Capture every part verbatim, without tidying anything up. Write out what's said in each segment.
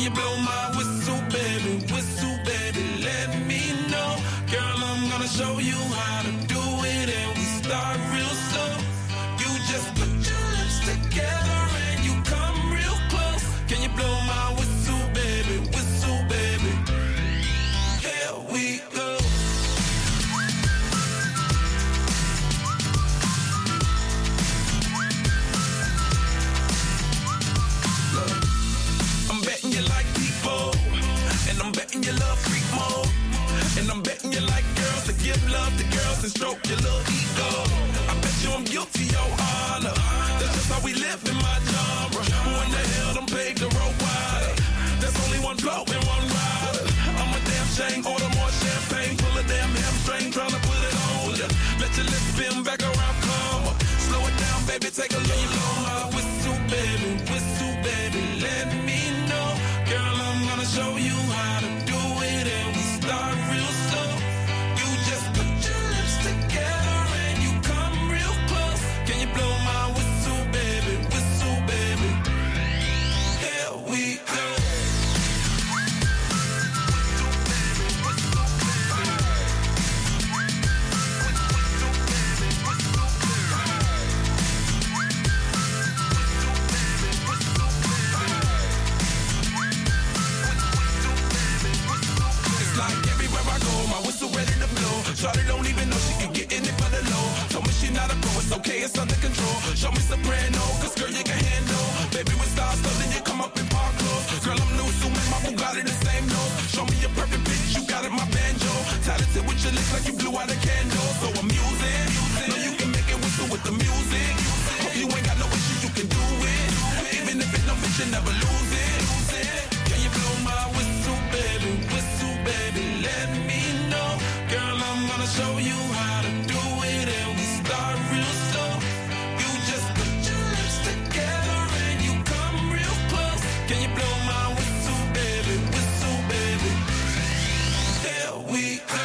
you blow my whistle, baby, whistle, baby, let me know. Girl, I'm gonna show you how to do it, and we start real slow. You just put your lips together and you come real close. Can you blow my whistle, baby, whistle, baby? Here we go. Look, I'm betting you like people, and I'm betting you love freak mode, and I'm betting you like girls to give love to girls and stroke your little ego. I bet you I'm guilty, your honor. That's just how we live in my genre. Who in the hell done paved the road wider? There's only one blow and one rider. I'm a damn shame, order more champagne, pull a damn hamstring, tryna put it on ya. Let your lips spin back around, come on. Slow it down, baby, take a look. You blow my whistle, baby, whistle, baby, let me know. Girl, I'm gonna show you how to do it, and we start real slow. You just put your lips together and you come real close. Can you blow my whistle, baby, whistle, baby? Here we go. It's like everywhere I go, my whistle ready to blow. Shawty don't even know she can get in it for the low. Told me she not a pro, it's okay, it's under control. Show me soprano, cause girl you can handle. Baby with stars, so then you come up in park clothes. Girl I'm new, so man, my Bugatti the same nose. Show me your perfect pitch, you got it, my banjo. Talented with your lips like you blew out a candle. So I'm using, know you can make it whistle with the music. Hope you ain't got no issues, you can do it. Even if it's no bitch, you never lose it. Can you blow my whistle, baby, whistle, baby, let me know. Girl, I'm gonna show you how to do it, and we start real slow. You just put your lips together and you come real close. Can you blow my whistle, baby, whistle, baby? Here we go.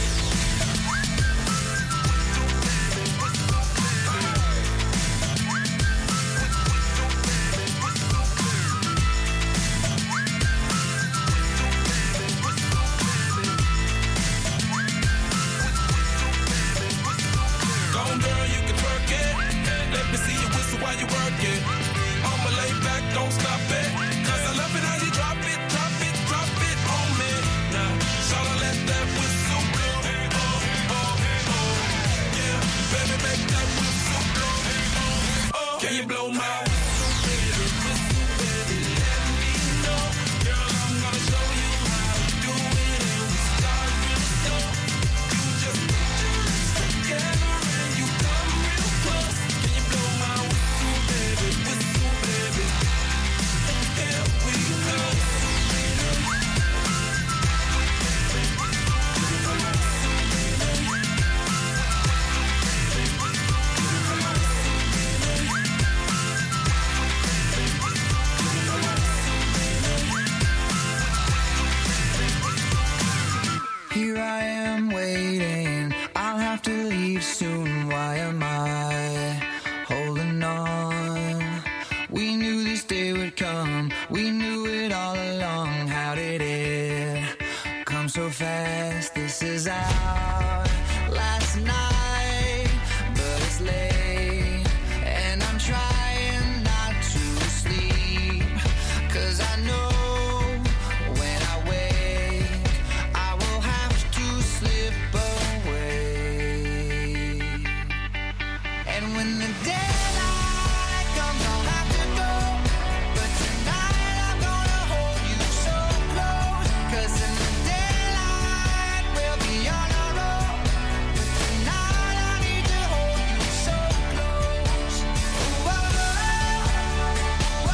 Go on, girl, you can twerk it. Let me see you whistle while you work it. I'ma lay back, don't stop it. Cause I love it how you drop it, drop it, drop it on me. Now, shawty, let that whistle blow. Oh, oh, oh. Yeah, baby, make that whistle blow. Oh, oh. Can you blow my whistle, baby, whistle, baby, let me know. Girl, I'm gonna show you how to do it, and we start real slow. You just put your lips together and you come real close. Can you blow my whistle, baby, whistle, baby? Here we go. Here I am waiting, I'll have to leave soon. Why am I holding on? We knew this day would come, we knew it all along. How did it come so fast? This is our last night, but it's late, and I'm trying not to sleep. Cause I know when I wake, I will have to slip away. And when the daylight comes, I'll have to go. But tonight I'm gonna hold you so close. Cause in the daylight we'll be on our own. But tonight I need to hold you so close. Ooh, oh, oh, oh,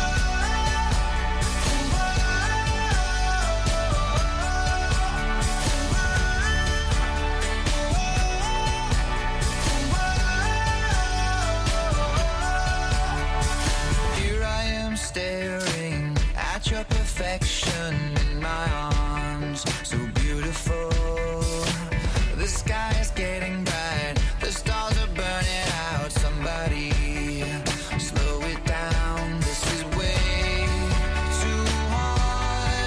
Here I am staring at your perfection in my arms, so beautiful. The sky is getting bright, the stars are burning out. Somebody slow it down, this is way too hard.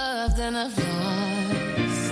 loved and I've lost.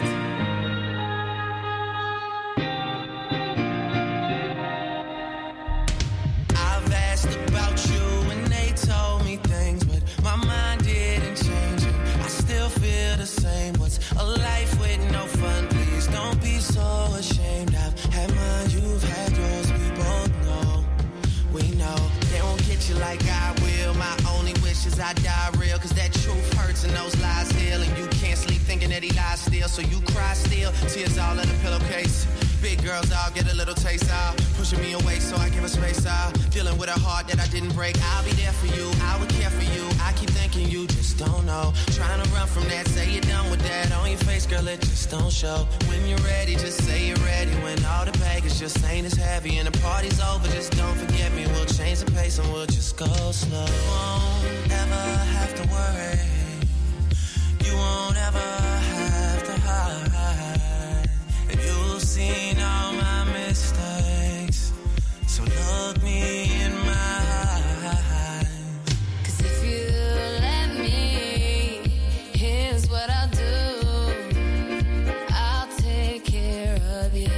I've asked about you and they told me things, but my mind didn't change it. I still feel the same. What's a life with no fun? Please don't be so ashamed. I've had mine, you've had yours. We both know, we know. They won't get you like I will. My only wish is I die real, cause that truth hurts and those lies heal. And you can't sleep thinking that he lies still, so you cry still. Tears all in a pillowcase. Big girls all get a little taste out, pushing me away so I give her space out. Dealing with a heart that I didn't break. I'll be there for you, I would care for you. I keep thinking you just don't know. Trying to run from that, say you're done with that. On your face, girl, it just don't show. When you're ready, just say you're ready. When all the baggage just ain't as heavy and the party's over, just don't forget me. We'll change the pace and we'll just go slow. You won't ever have to worry. You won't ever have to hide. And you've seen all my mistakes, so look me in my eyes. Cause if you let me, here's what I'll do. I'll take care of you.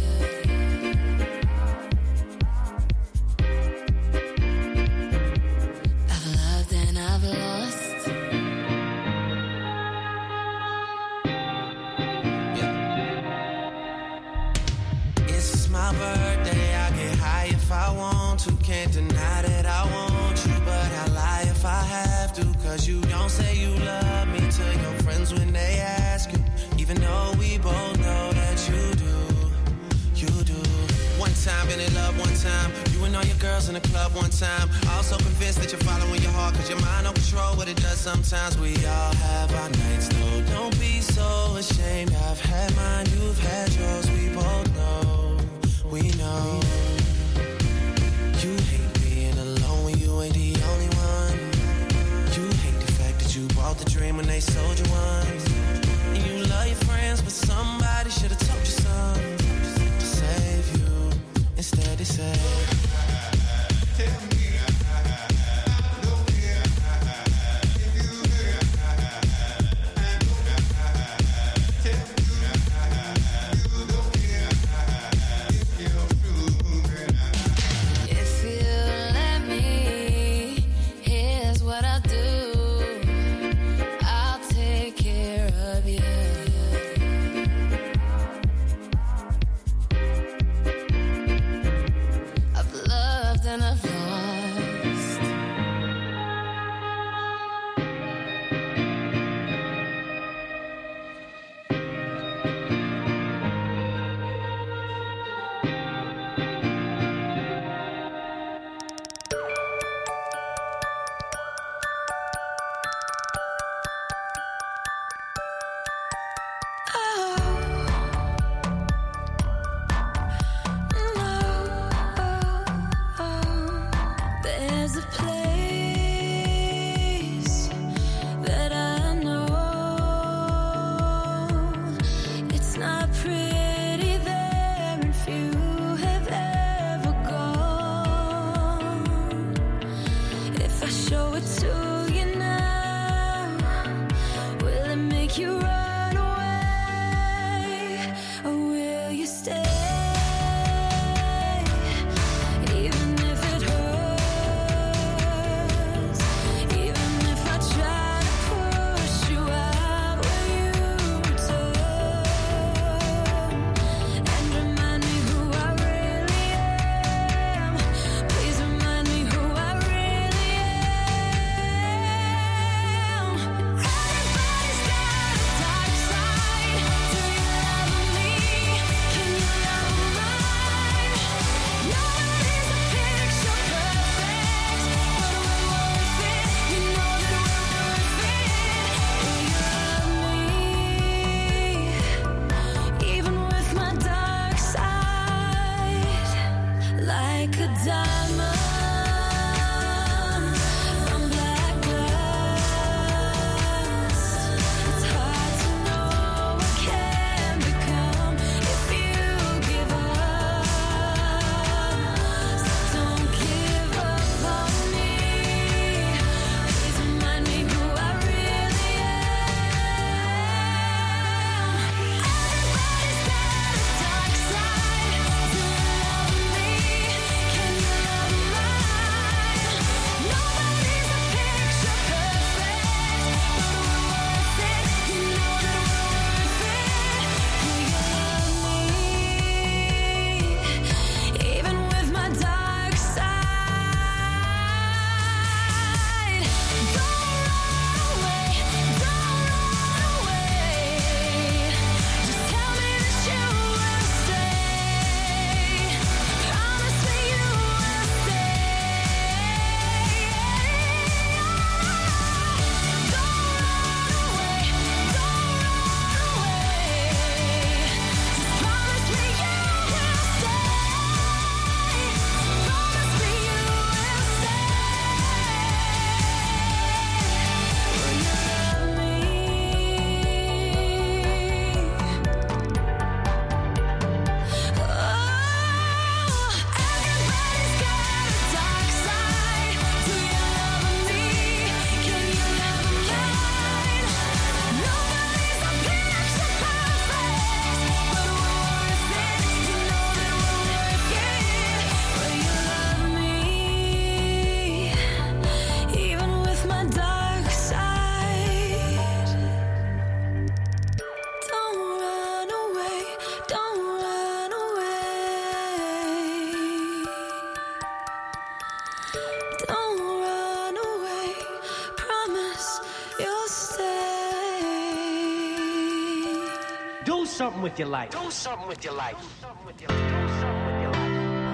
I've loved and I've lost. My birthday, I get high if I want to. Can't deny that I want you, but I lie if I have to. Cause you don't say you love me to your friends when they ask you, even though we both know that you do, you do. One time, been in love one time. You and all your girls in the club one time. Also convinced that you're following your heart, cause your mind don't control what it does sometimes. We all have our nights though, don't be so ashamed. I've had mine, you've had yours, we both know. We know you hate being alone when you ain't the only one. You hate the fact that you bought the dream when they sold you one. And you love your friends, but somebody should have told you something to save you. Instead they say, tell me. I've Do something with your life. Do something with your life. Do something with your life. Do something with your life.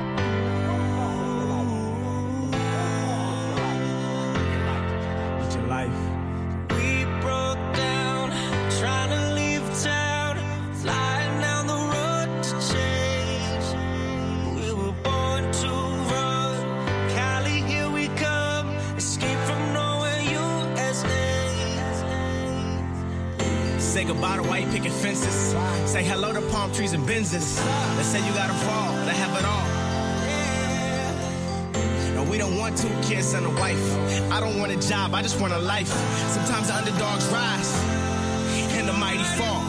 With your life. We broke down, trying to leave town, flying down the road to change. We were born to run, Cali, here we come, escape from nowhere, U S A. Say goodbye to white picket fences. Say hello to palm trees and Benzes. They say you gotta fall to have it all. And we don't want two kids and a wife. I don't want a job, I just want a life. Sometimes the underdogs rise and the mighty fall.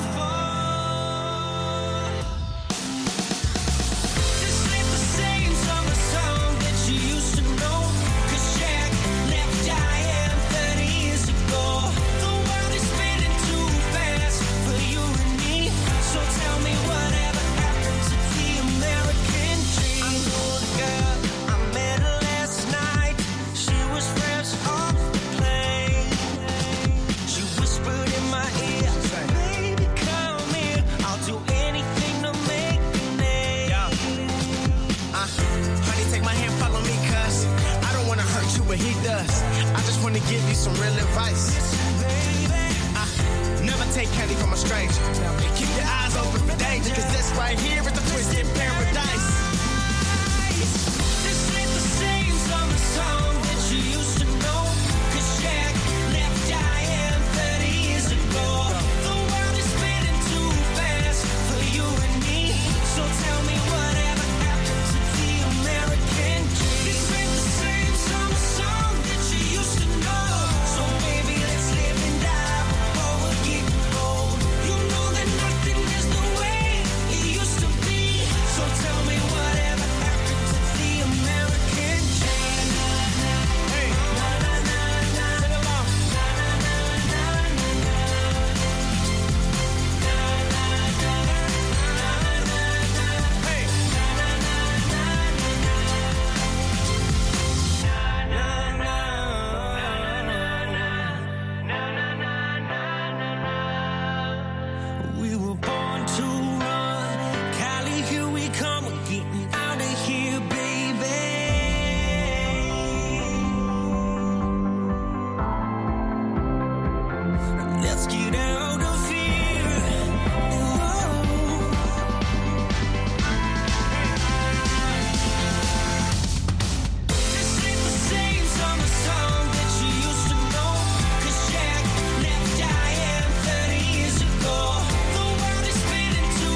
This ain't the same summer song that you used to know, 'cause Jack left Diane thirty years ago. The world is spinning too fast for you and me, so tell me whatever happened to the American dream. I know a girl, I met her last night. She was fresh off the plane. She whispered in my ear, baby, come here, I'll do anything to make you name. Yeah. Uh, honey, take my hand, follow me, cuz I don't wanna hurt you, but he does. I just wanna give you some real advice. Uh, never take candy from a stranger. And keep your eyes open for danger, cause this right here is the twisted paradise. This ain't the same summer song that you used to know, 'cause Jack left Diane thirty years ago. The world is spinning too fast for you and me, so tell me whatever happened to the American dream. This ain't the same summer song that you used to know, so baby, let's live and die before we're getting old. You know that nothing is the way it used to be, so tell me whatever happened to the American dream. Hey, sing along. Hey, We were born to run, Cali, here we come, we're getting out of here, baby. Let's get out of here. Whoa. This ain't the same summer song that you used to know, 'cause Jack left Diane thirty years ago. The world is spinning too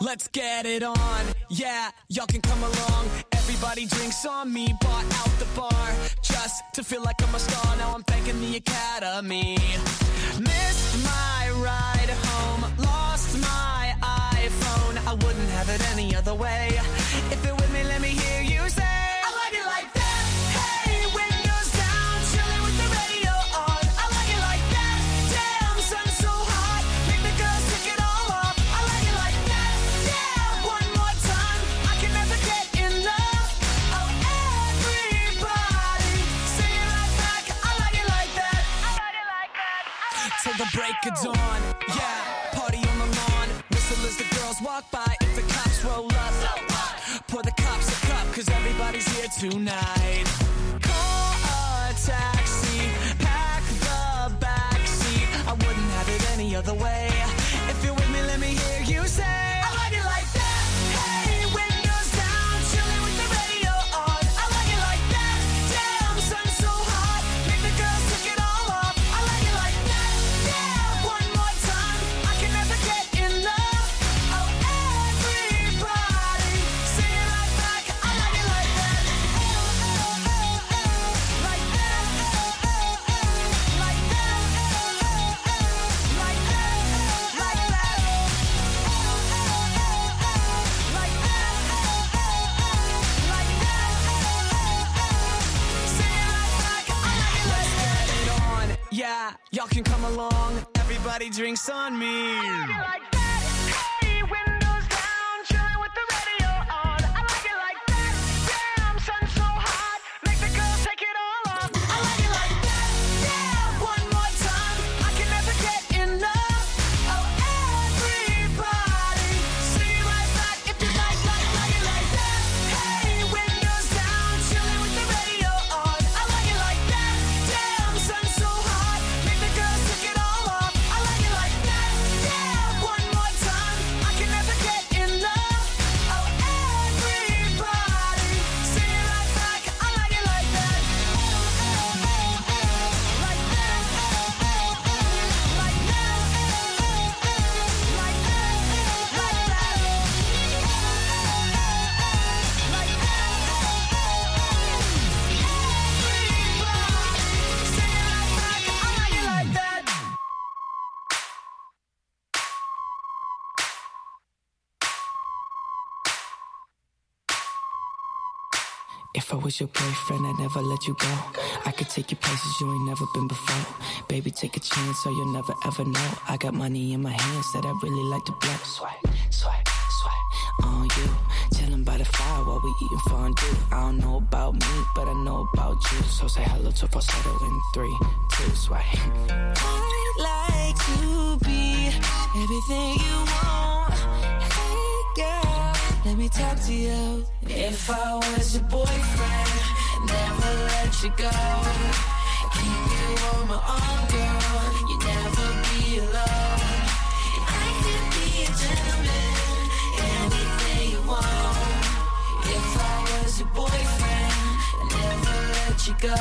Let's get it on, yeah, y'all can come along. Everybody drinks on me, bought out the bar, just to feel like I'm a star. Now I'm thanking the Academy. Missed my ride home, lost my iPhone. I wouldn't have it any other way. If you're with me, let me hear you say, I like it like that. Hey, windows down, chilling with the radio on. I like it like that. Damn, sun's so hot, make the girls take it all off. I like it like that. Yeah, one more time, I can never get enough. Oh, everybody, sing it right back. I like it like that. I like it like that. Till the break of dawn, yeah, party on the lawn. Whistle as the girls walk by. If the cops roll up, pour the cops a cup, cause everybody's here tonight. Call a taxi, pack the backseat. I wouldn't have it any other way. If you're with me, let me hear you say, I like it like that. Hey, windows down, chilling with the radio on. I like it like that. Damn, sun's so hot, make the girls take it all off. I like it like that. Yeah, one more time, I can never get enough. Oh, everybody, sing it right back. I like it like that. Like that. Like that. Like that. Like that. Like that. Like that. Sing it right back. I like it like that. Let's get it on. Yeah, y'all can come along. Everybody drinks on me. I like it like that. Hey, windows down, chilling with the radio on. I like it like that. Damn, sun's so hot, make the girls take it all off. I like it like that. Yeah, one more time, I can never get enough. Oh, everybody, sing it right back if you like, like, like it like that. Hey, windows down, chilling with the radio on. I like it like that. Damn, sun's so hot, make the girls take it all off. I like it like that. Yeah, one more time, I can never get enough. Oh, everybody, sing it right back. I like it like that. Like that. Like that. Like that. Like that. Like that. Everybody, sing it right back. I like it like that. If I was your boyfriend, I'd never let you go. I could take you places you ain't never been before. Baby, take a chance so you'll never ever know. I got money in my hands that I really like to blow. Swipe, swipe, swipe on you. Chilling by the fire while we eating fondue. I don't know about me, but I know about you. So say hello to falsetto in three, two, swipe. I'd like to be everything you want. Hey girl, let me talk to you. If I was your boyfriend, never let you go. Keep you on my arm, girl. You never be alone. I could be a gentleman, anything you want. If I was your boyfriend, never let you go.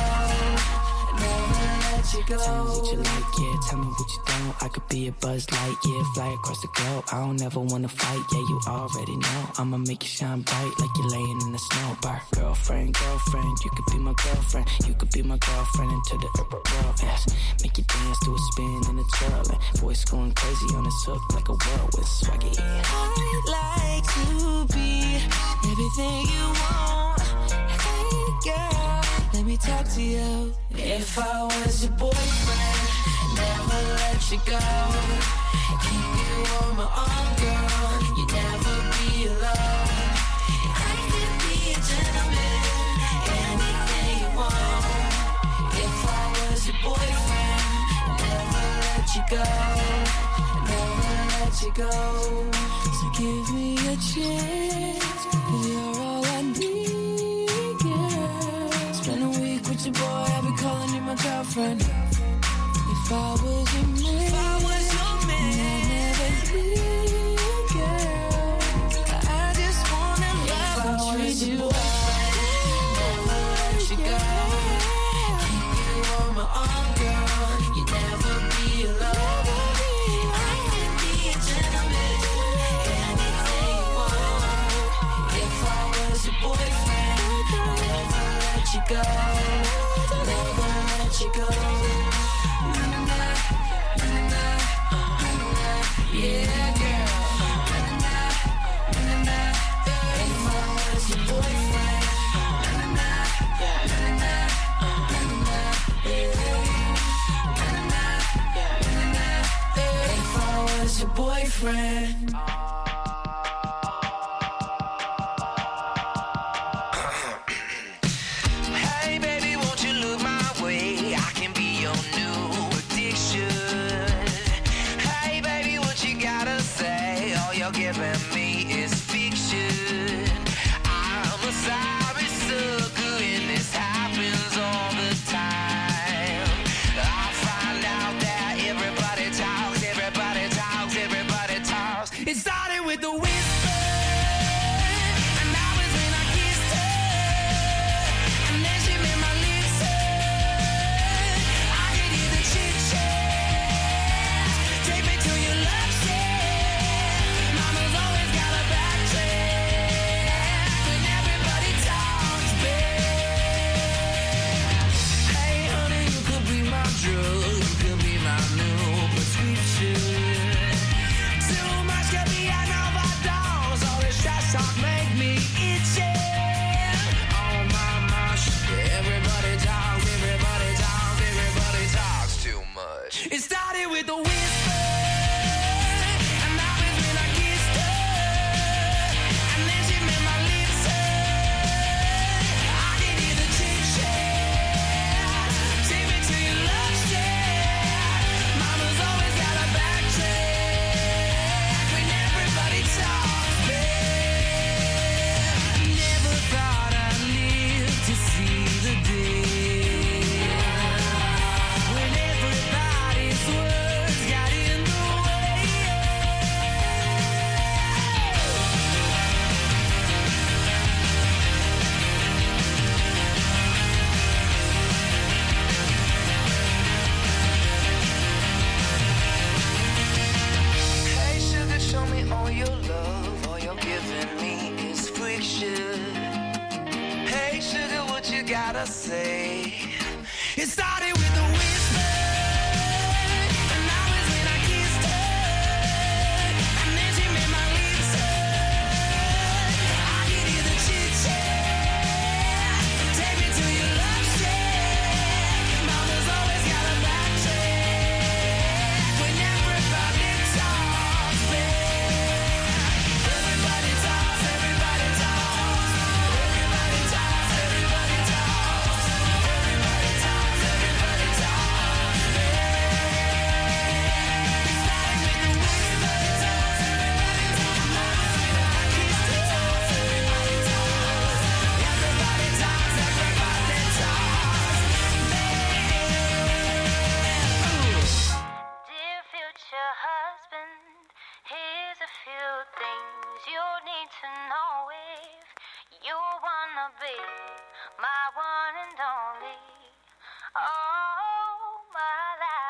Never let you go. Tell me what you like, yeah, tell me what you don't. I could be a Buzz Light, yeah, fly across the globe. I don't ever wanna fight, yeah, you already know. I'ma make you shine bright like you're laying in the snow. Bar. Girlfriend, girlfriend, you could be my girlfriend. You could be my girlfriend into the world, yes. Make you dance to a spin and a twirl. And voice going crazy on this hook like a whirlwind swaggy. I'd like to be everything you want. Hey girl, let me talk to you. If I was your boyfriend, never let you go. Keep you on my arm, girl. You never be alone. I could be a gentleman, anything you want. If I was your boyfriend, never let you go. Never let you go. So give me a chance, 'cause you're all I need, girl. Spend a week with your boy, I'll be calling you my girlfriend. If I was your man, if I was your man, I'd never leave, girl. I just wanna love and treat you right. Never let you go. Keep you on my arm, girl. You never be alone. I can be a gentleman, anything let you go. Never let you go. Yeah, girl. If I was your boyfriend. If I was your boyfriend. Hey baby, won't you look my way? I can be your new addiction. Hey baby, what you gotta say? All you're giving me is fiction. I'm a sorry sucker and this happens all the time. I find out that everybody talks, everybody talks, everybody talks. It started with the whisper, and that was when I kissed her. And then she made my lips hurt. I could hear the chit chat. Take me to your love shack. Mama's always got a backtrack when everybody talks back. Hey honey, you could be my drug, you could be my new prescription. Too much could be an overdose. All this trash talk make me itchy. Oh my gosh, everybody talks, everybody talks, everybody talks too much. It started with a whisper, and that was when I kissed her. And then she made my lips hurt. I could hear the chit chat. Take me to your love shack. Mama's always got a backtrack when everybody talks back. Never thought I'd live to see the day when everybody's words got in the way. Hey sugar, show me all your love. All you're giving me is friction. Hey sugar, what you gotta say? It started with a whisper, and that was when I kissed her. And then she made my lips hurt. I could hear the chit chat. Take me to your love shack. Mama's always got a backtrack when everybody talks back. Everybody talks, everybody talks. Everybody talks, everybody talks. Everybody talks, everybody talks. It started with the whisper. Everybody talks. I kissed her. Everybody talks. Everybody talks, everybody talks. Dear future husband, here's a few things you need to know if you wanna be my one and only. Oh, my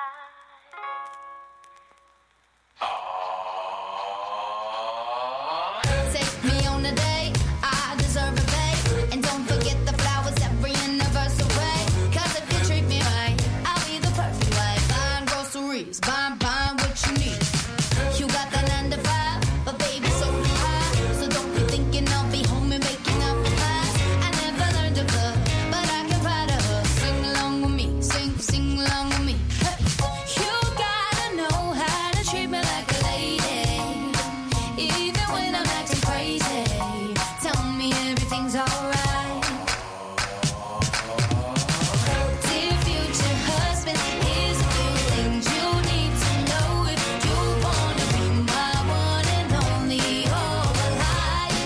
life. Take me on a date, I deserve a date. And don't forget the flowers every anniversary. Cause if you treat me right, I'll be the perfect wife. Buying groceries, buying, buying what you need. You got the nine to five, but baby, so do I. So don't be thinking I'll be home and making up the past. I never learned to cook, but I can ride a bus. Sing along with me, sing, sing along with me. Hey. You gotta know how to treat me like a lady, even when I'm acting crazy. Tell me everything's alright. Dear future husband, here's a few things you need to know if you wanna be my one and only all life.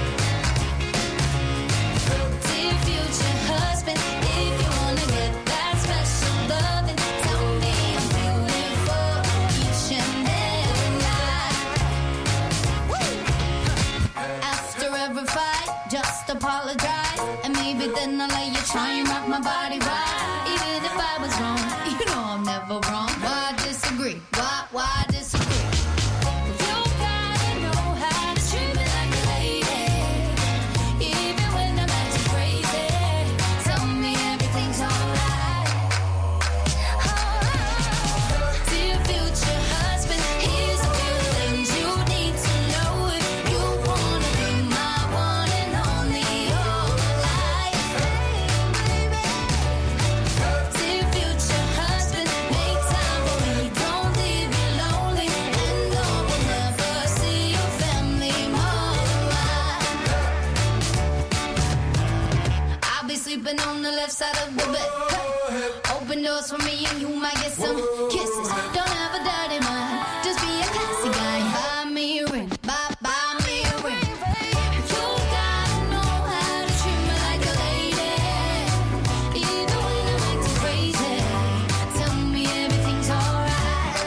Dear future husband, if you wanna get that special loving, tell me I'm beautiful each and every night. After every fight, just apologize, and maybe then I'll let you try and rock my body right. Even if I was wrong, you know I'm never wrong. Why disagree? Why, why disagree? You gotta know how to treat me like a lady, even when I'm acting crazy. Tell me sleeping on the left side of the bed. Hey. Open doors for me and you might get some kisses. Don't have a dirty mind, just be a classy guy. Buy me a ring, buy, buy me a ring. You gotta know how to treat me like a lady. Even when I'm acting crazy, tell me everything's alright.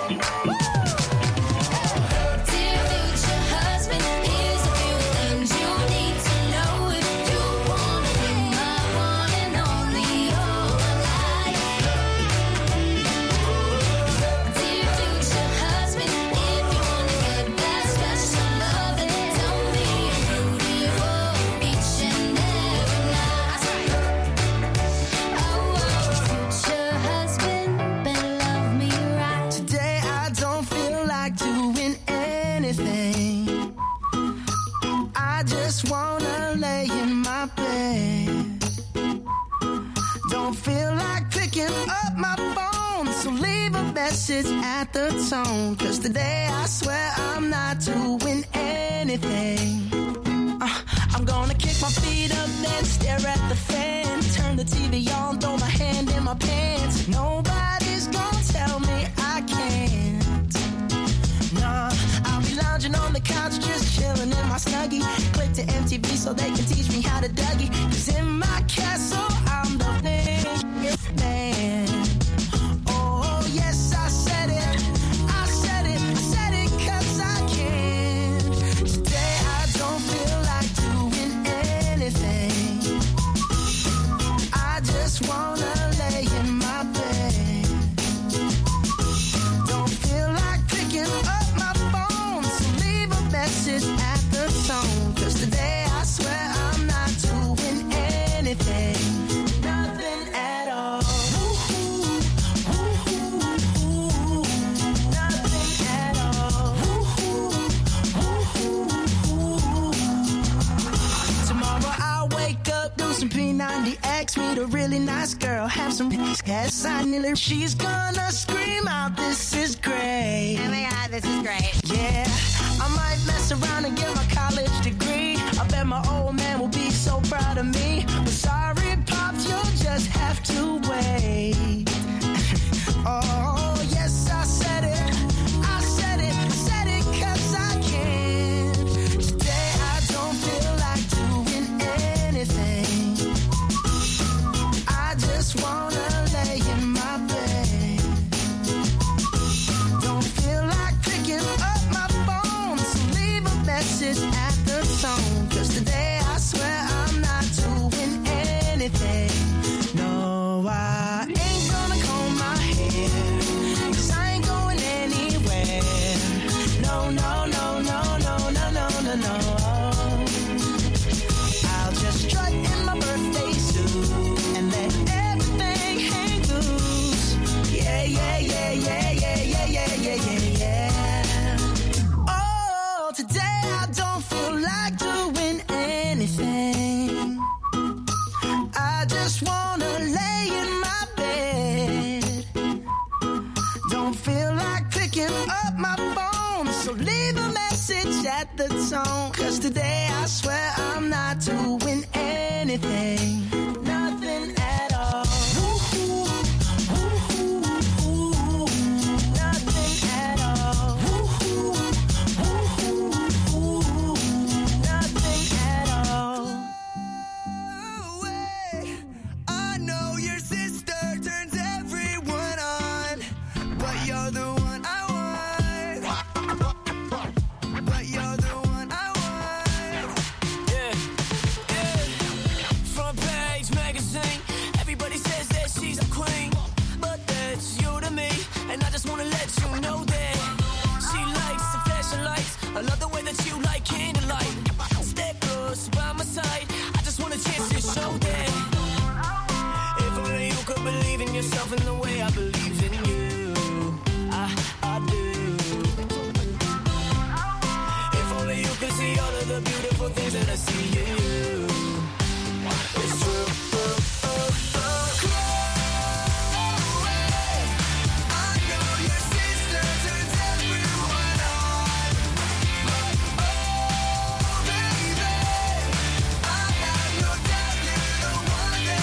Dear future husband, here's a few things you need to know if you wanna be my one and only all my life. Dear future husband, if you wanna get that special love, then tell me you're beautiful each and every night. Oh, future husband, better love me right. Today I don't feel like doing anything. I just wanna lay in my bed. Don't feel like picking up my phone, so leave a message at the tone. Cause today I swear I'm not doing anything. Uh, I'm gonna kick my feet up, then stare at the fan. Turn the T V on, throw my hand in my pants. Nobody's gonna tell me I can't. Nah, I'll be lounging on the couch, just chilling in my Snuggie. Click to M T V so they can teach me how to Dougie. Cause in my castle, I'm the biggest man. Oh, yes, I said it. I said it. I said it cause I can. Today I don't feel like doing anything. I just wanna lay in my bed. Don't feel like picking up my phone, so leave a message at the tone. Cause today I swear I'm not doing anything. Nothing at all. Ooh, ooh, ooh, nothing at all. Ooh, ooh, ooh. Tomorrow I'll wake up, do some P ninety X, meet a really nice girl, have some gas. I nearly, she's gonna scream out, this is great. Oh my god, this is great. Yeah, I might mess around and get my college degree. I bet my old man will be so proud of me. But sorry, Pops, you'll just have to wait. Oh, yes, I said it. I said it. I said it cause I can. Today I don't feel like doing anything. I just wanna lay in my bed. Don't feel like picking up my phone, so leave a message at the tone. Cause today I swear I'm not doing anything. No, I ain't gonna comb my hair, cause I ain't going anywhere. No, no, no, no, no, no, no, no, no. I'll just strut in my birthday suit and let everything hang loose. Yeah, yeah, yeah, yeah, yeah, yeah, yeah, yeah, yeah, yeah. Oh, today I don't feel like doing anything. I just wanna lay in my bed. Don't feel like picking up my phone, so leave a message at the tone. Cause today I swear I'm not doing anything. Nothing at all. Ooh, ooh, ooh, ooh. Nothing at all. Ooh, ooh, ooh. Nothing at all. I know your sister turns everyone on, but you're the one I want. But you're the one I want. Yeah, yeah. Front page magazine, everybody says that she's the queen, but that's you to me, and I just wanna let you know that she likes the flashing lights. I love the way that you like candlelight. Stay close by my side. I just want a chance to show that. If only you could believe in yourself in the way I believe in you. I, I do. If only you could see all of the beautiful things that I see in you. It's true. Oh, oh, oh. Chloe, I know your sister turns everyone on, but oh, baby, I have no doubt you're the one that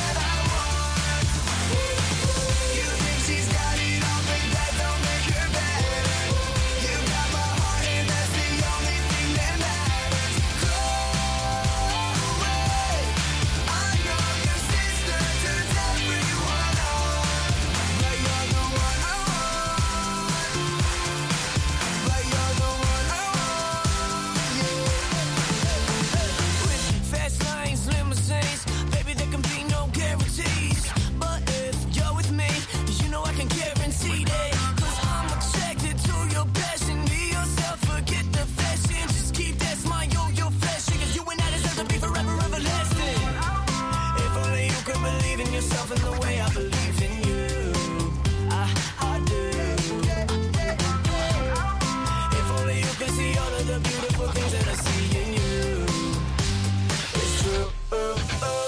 believe in yourself and the way I believe in you. I, I do. If only you could see all of the beautiful things that I see in you. It's true. Oh, oh, oh.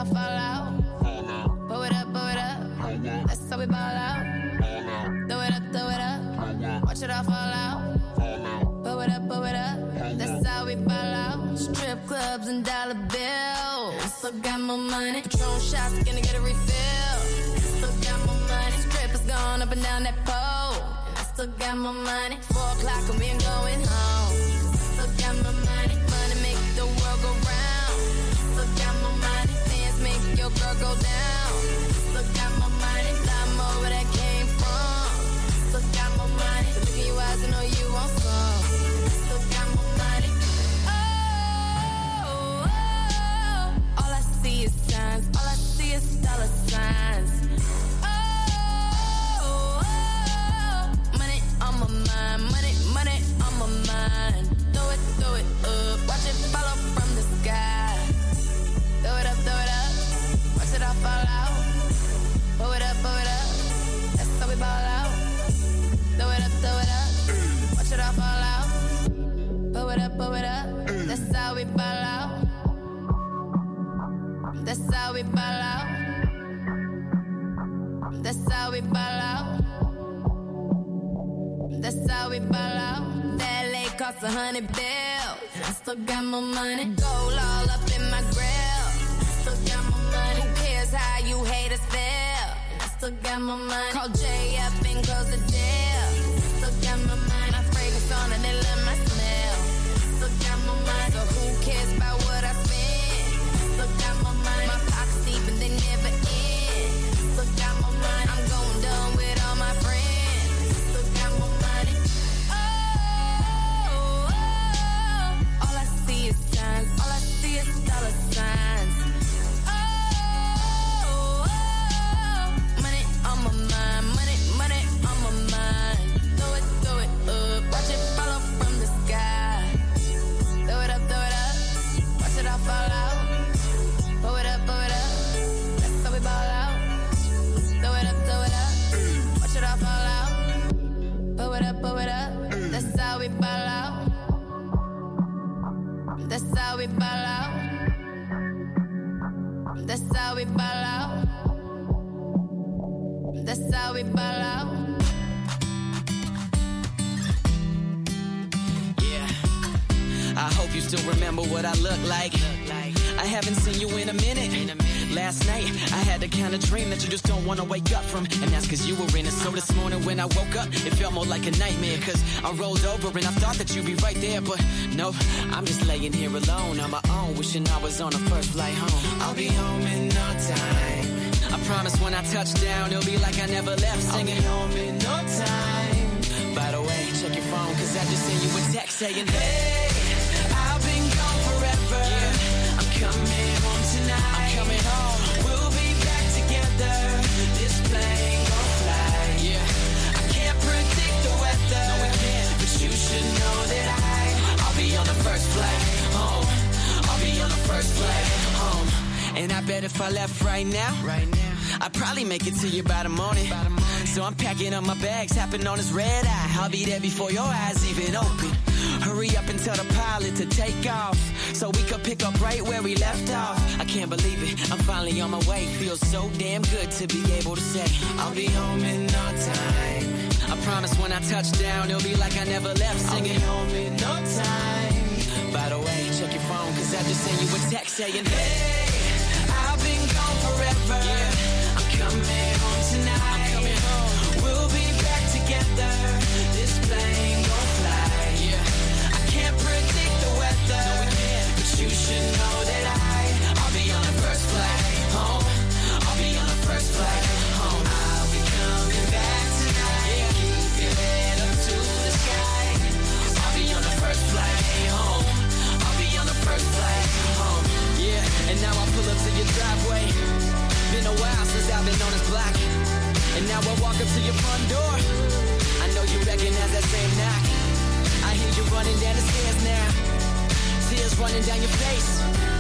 all fall out. Blow it up, blow it up. That's how we ball out. Throw it up, throw it up. Watch it all fall out. Blow it up, blow it up. That's how we ball out. Strip clubs and dollar bills. Still got more money. Patron shots, gonna get a refill. Still got more money. Strippers going up and down that pole. And I still got more money. Four o'clock and we ain't going home. Still got more money. Money make the world go round. Still got more money. Dance make your girl go down. Still got more money. Lot more where that came from. Still got more money. So look in your eyes and know you want some. Still got more money. Oh, oh, oh. All I see is signs. All I see is dollar signs. Oh, oh, oh. Money on my mind. Money, money on my mind. Throw it, throw it up. Watch it follow from the sky. Throw it up, throw it up. Watch it all fall out. Blow it up, blow it up. That's how we ball out. Throw it up, throw it up. Watch it all fall out. Blow it up, blow it up. That's how we ball out. That's how we ball out. That's how we ball out. That's how we ball out. That lake cost a hundred bills. I still got more money. Gold all up in my grill. Still got more money. Who cares how you haters feel? I still got more money. Call Jay up and close the deal. Still got more money. My fragrance on and they love my smell. Still got more money. So who cares about what I spend? Still got more money. My pockets deep and they never end. Still got more money. I'm going dumb with all my friends. Still got more money. Oh, oh, oh. All I see is signs. All I see is dollar signs. Oh, oh, oh. Money on my mind. Money, money on my mind. Throw it, throw it up. Watch it follow from the sky. Throw it up, throw it up. Watch it all fall out. Blow it up, blow it up. That's how we ball out. Throw it up, throw it up. Watch it all fall out. Blow it up, blow it up. That's how we ball out. That's how we ball out. That's how we ball out. That's how we ball out. Yeah. I hope you still remember what I look like. I haven't seen you in a minute. Last night, I had the kind of dream that you just don't want to wake up from. And that's cause you were in it. So this morning when I woke up, it felt more like a nightmare. Cause I rolled over and I thought that you'd be right there. But no, I'm just laying here alone on my own, wishing I was on the first flight home. I'll be home in no time. I promise when I touch down, it'll be like I never left singing. I'll be home in no time. By the way, check your phone, cause I just sent you a text saying, hey, I've been gone forever. Yeah. I'm coming home tonight. I'm coming home. We'll be back together. This plane gon' fly. Yeah. I can't predict the weather. No, we can't. But you should know that I, I'll be on the first flight home. I'll be on the first flight home. And I bet if I left right now, right now, I'd probably make it to you by the morning. By the morning. So I'm packing up my bags, hopping on this red eye. I'll be there before your eyes even open. Hurry up and tell the pilot to take off, so we could pick up right where we left off. I can't believe it, I'm finally on my way. Feels so damn good to be able to say I'll be home in no time. I promise when I touch down, it'll be like I never left singing. I'll be home in no time. By the way, check your phone, cause I just sent you a text saying, hey, I've been gone forever. Yeah. I'm coming home tonight. I'm coming home. We'll be back together. This plane gon' fly. Yeah. I can't predict the weather. No, we can't. But you should know that I, I'll be on the first flight home. I'll be on the first flight home. I'll be coming back tonight. Yeah. Keep your head up to the sky. I'll be on the first flight home. I'll be on the first flight home. Yeah. And now I pull up to your driveway. Been a while since I've been on this block. And now I walk up to your front door. I know you recognize that same knock. I hear you running down the stairs now. Tears running down your face.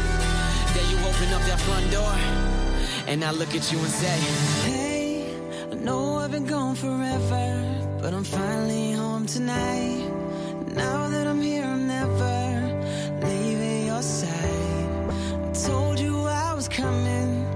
Then you open up that front door. And I look at you and say, hey, I know I've been gone forever, but I'm finally home tonight. Now that I'm here, I'm never leaving your side. I told you I was coming,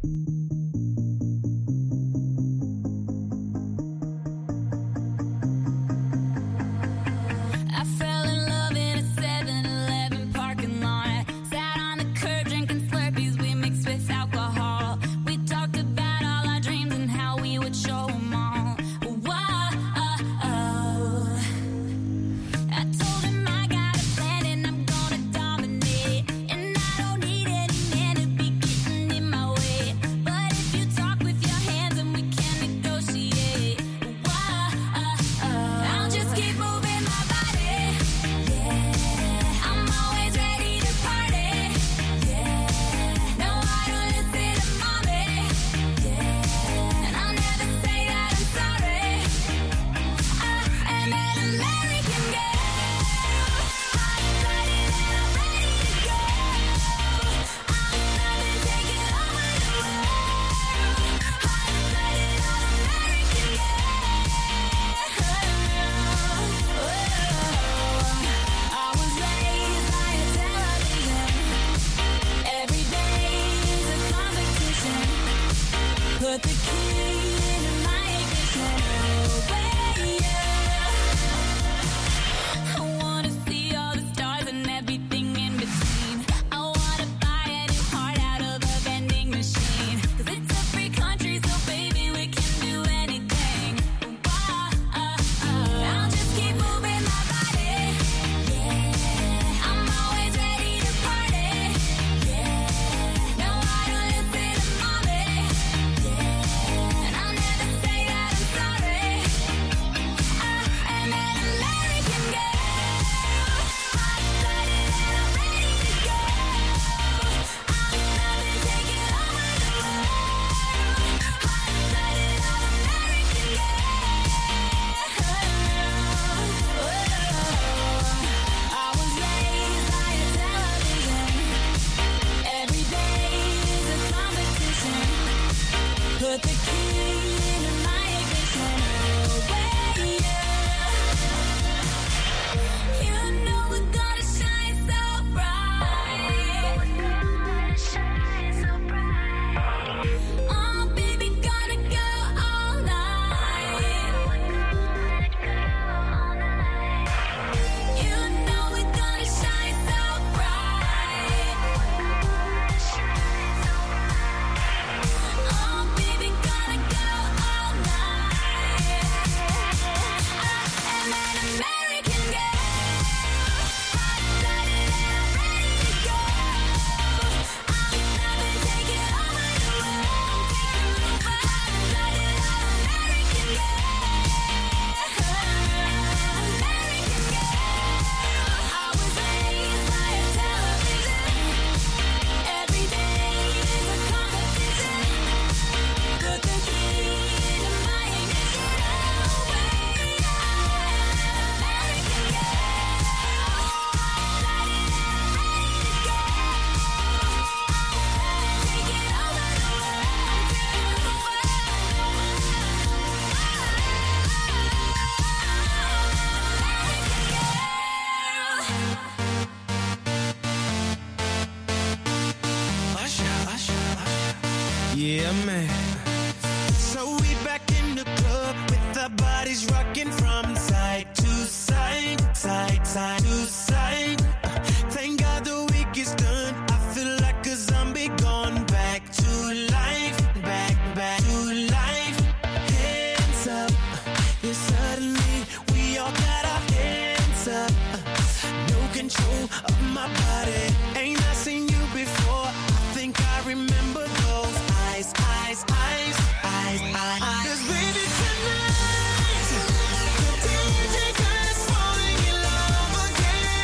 Yeah, man. So we back in the club with our bodies rocking from side to side, side, side to side. Thank God the week is done. I feel like a zombie gone back to life, back, back to life. Hands up, yeah, suddenly we all got our hands up. No control of my body. Ain't I seen you before? I think I remember those eyes, eyes, eyes, eyes, eyes. 'Cause baby tonight, the D J God is falling in love again.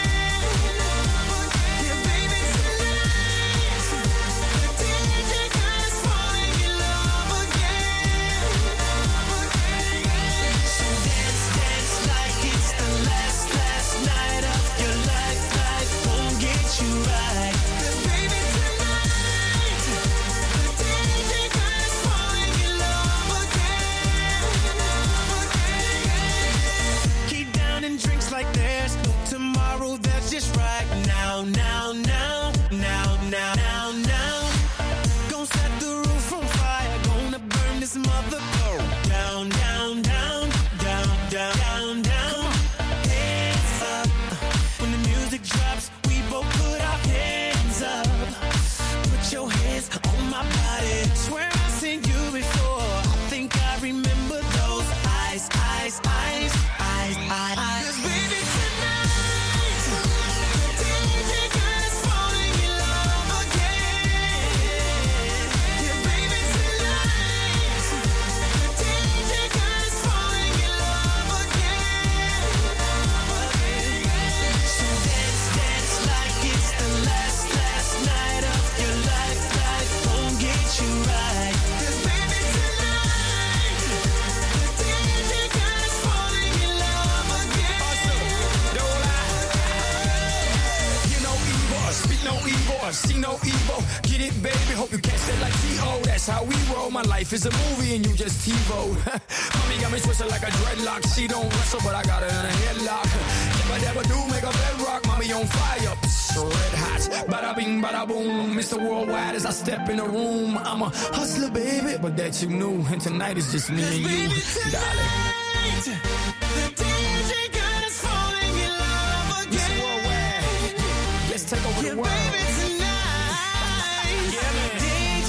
hope you catch that like T O. That's how we roll. My life is a movie and you just TiVo. Mommy got me twisted like a dreadlock. She don't wrestle, but I got her in a headlock. If I never do make a bedrock, mommy on fire. Red hot, bada bing, bada boom. Mister Worldwide as I step in the room. I'm a hustler, baby, but that you knew. And tonight is just me and you, baby, darling. The D J God is falling in love again. Mister Worldwide, let's take over yeah, the world. Baby,